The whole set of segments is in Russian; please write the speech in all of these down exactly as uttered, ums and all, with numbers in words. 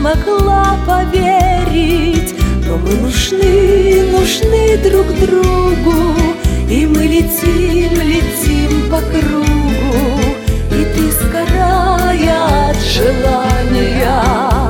могла поверить. Но мы нужны, нужны друг другу, и мы летим, летим по кругу. И ты, сгорая от желания,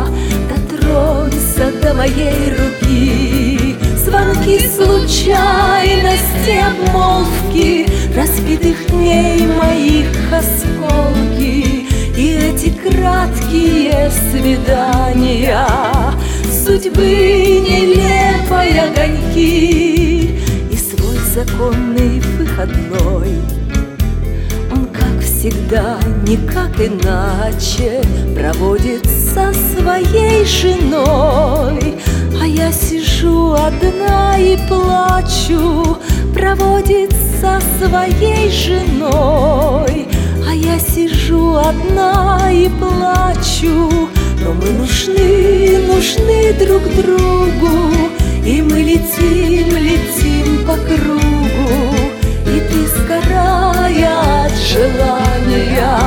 дотронься до моей руки. Звонки случайности, обмолвки разбитых дней моих осколки. И эти краткие свидания судьбы нелепой огоньки. И свой законный выходной он, как всегда, никак иначе проводит со своей женой. А я сижу одна и плачу, проводит со своей женой. А я сижу одна и плачу. Но мы нужны, нужны друг другу, и мы летим, летим по кругу. И ты, сгорая от желания,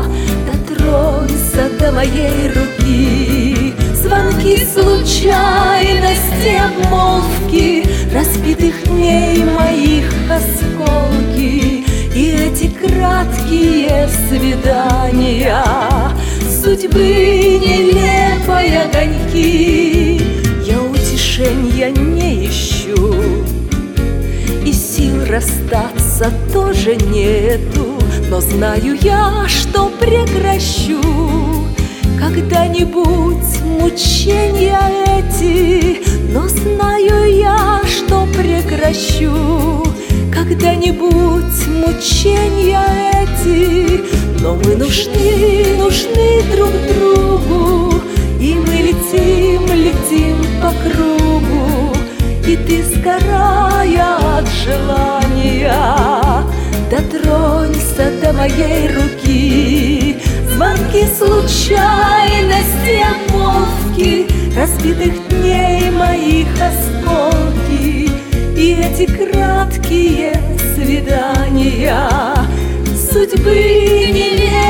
дотронься до моей руки. Звонки случайности, обмолвки разбитых дней моих осколки. И эти краткие свидания судьбы нелепой огоньки. Я утешенья не ищу, и сил расстаться тоже нету. Но знаю я, что прекращу когда-нибудь мучения эти. Но знаю я, что прекращу когда-нибудь мучения эти. Но мы нужны, нужны друг другу, и мы летим, летим по кругу. И ты, сгорая от желания, дотронься до моей руки. Звонки случайности, обмолвки разбитых дней моих осколки. И эти краткие свидания судьбы нелепой